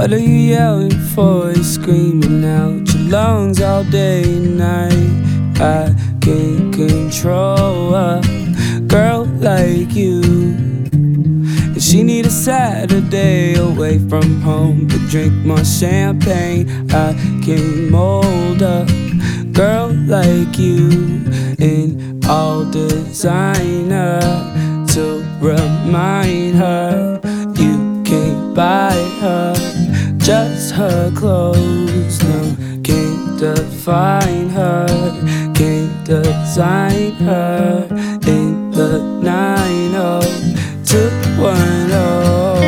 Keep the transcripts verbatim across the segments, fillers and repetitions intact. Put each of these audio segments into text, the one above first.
What are you yelling for? You screaming out your lungs all day and night. I can't control a girl like you. And she need a Saturday away from home to drink more champagne. I can't mold a girl like you in all designer to remind her you can't buy her just her clothes. No, can't define her, can't design her in the nine oh two one oh.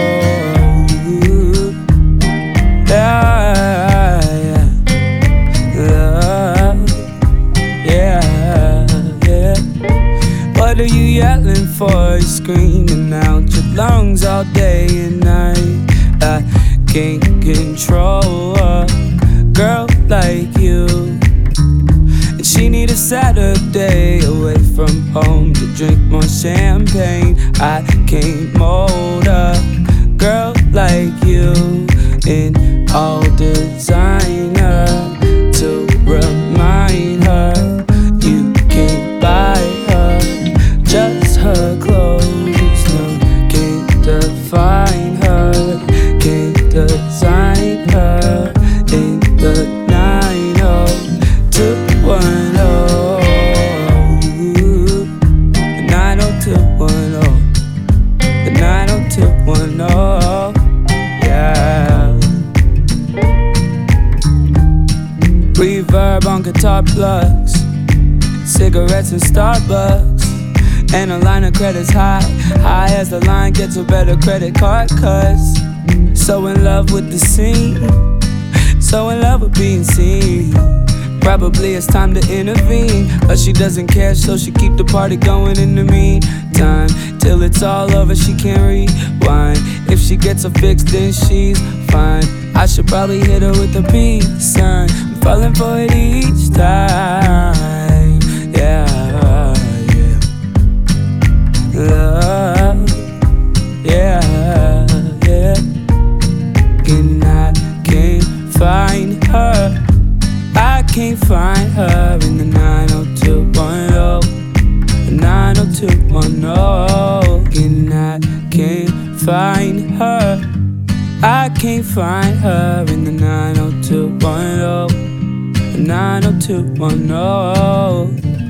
Yeah, yeah, yeah, yeah. What are you yelling for? You screaming out your lungs all day and night. I can't control a girl like you. And she need a Saturday away from home to drink more champagne. I can't mold a girl like you in all designer to remind her you can't buy her just her clothes. No, can't define her, can't design her in the nine oh two one oh. The nine oh two one oh. The nine oh two one oh. Yeah. Reverb on guitar plugs, cigarettes and Starbucks, and a line of credits high. High as the line gets a better credit card, cause so in love with the scene, so in love with being seen. Probably it's time to intervene, but she doesn't care, so she keep the party going in the meantime. Till it's all over, she can't rewind. If she gets a fix, then she's fine. I should probably hit her with a peace sign. I'm falling for it each time. Yeah, yeah. Love, yeah, yeah. And I can't find her, I can't find her in the nine oh two one oh. The nine oh two one oh. And I can't find her, I can't find her in the nine oh two one oh. The nine oh two one oh.